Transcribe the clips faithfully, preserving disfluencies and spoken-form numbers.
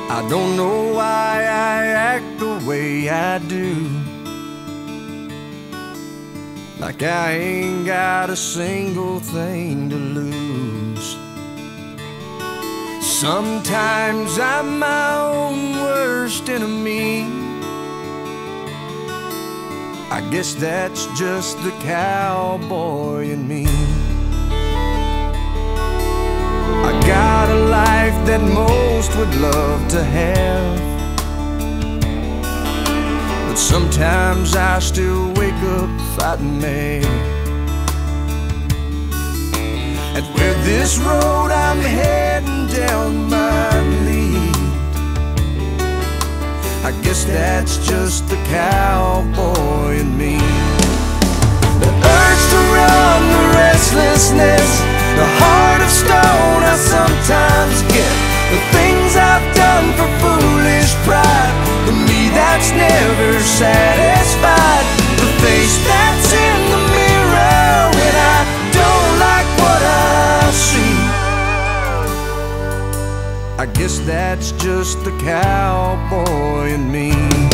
I don't know why I act the way I do, like I ain't got a single thing to lose. Sometimes I'm my own worst enemy. I guess that's just the cowboy in me. I got a life that most would love to have, but sometimes I still wake up fighting mad. And where this road I'm heading down might lead, I guess that's just the cowboy in me. The urge to run, the restlessness, the heart of stone I sometimes get, the things I've done for foolish pride, the me that's never satisfied, the face that's in the mirror when I don't like what I see. I guess that's just the cowboy in me.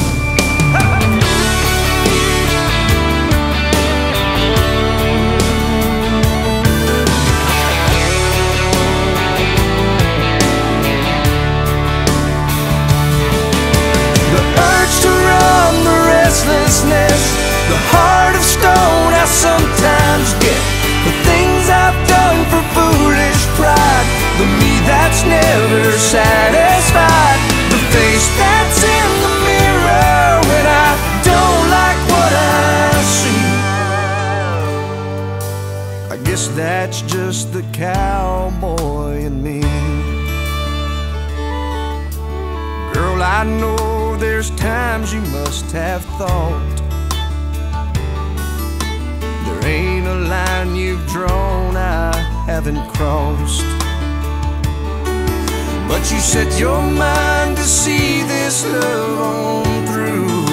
The heart of stone I sometimes get, the things I've done for foolish pride, the me that's never satisfied, the face that's in the mirror when I don't like what I see. I guess that's just the cowboy in me. Girl, I know there's times you must have thought there ain't a line you've drawn I haven't crossed, but you set your mind to see this love on through.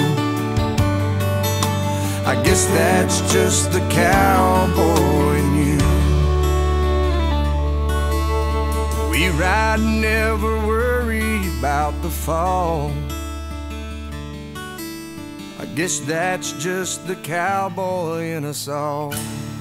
I guess that's just the cowboy in you. We ride, never worry about the fall. I guess that's just the cowboy in us all.